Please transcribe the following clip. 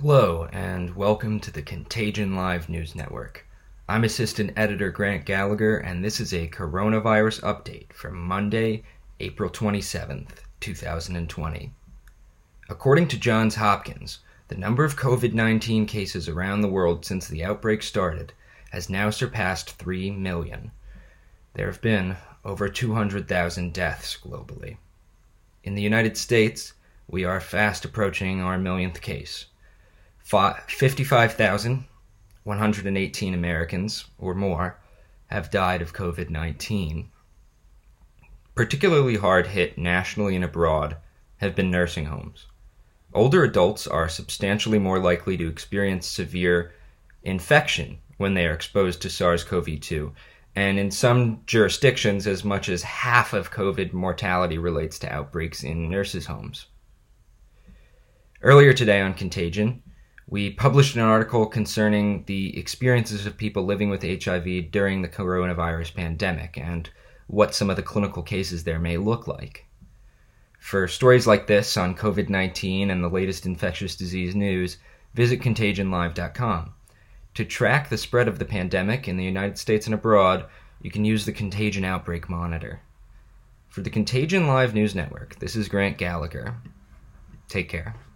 Hello, and welcome to the Contagion Live News Network. I'm Assistant Editor Grant Gallagher, and this is a coronavirus update from Monday, April 27th, 2020. According to Johns Hopkins, the number of COVID-19 cases around the world since the outbreak started has now surpassed 3 million. There have been over 200,000 deaths globally. In the United States, we are fast approaching our millionth case. 55,118 Americans, or more, have died of COVID-19. Particularly hard hit nationally and abroad have been nursing homes. Older adults are substantially more likely to experience severe infection when they are exposed to SARS-CoV-2, and in some jurisdictions, as much as half of COVID mortality relates to outbreaks in nurses' homes. Earlier today on Contagion, we published an article concerning the experiences of people living with HIV during the coronavirus pandemic and what some of the clinical cases there may look like. For stories like this on COVID-19 and the latest infectious disease news, visit contagionlive.com. To track the spread of the pandemic in the United States and abroad, you can use the Contagion Outbreak Monitor. For the Contagion Live News Network, this is Grant Gallagher. Take care.